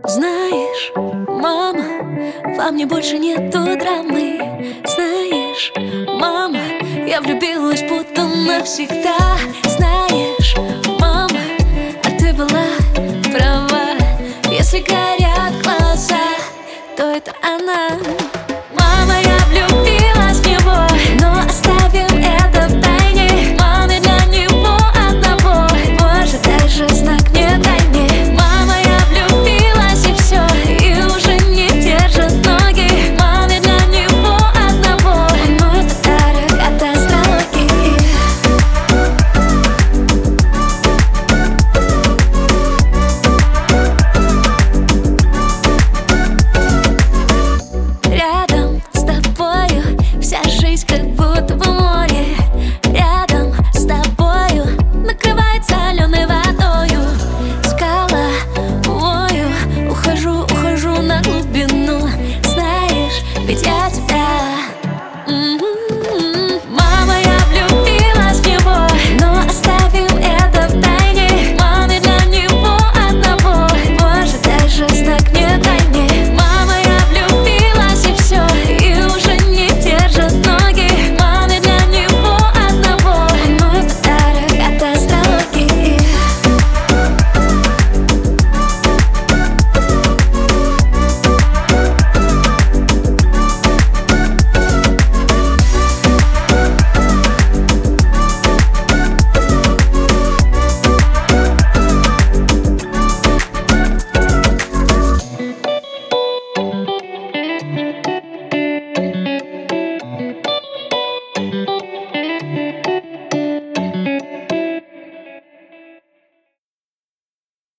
Знаешь, мама, во мне больше нету драмы. Знаешь, мама, я влюбилась будто навсегда. Знаешь, мама, а ты была права. Если горят глаза, то это она.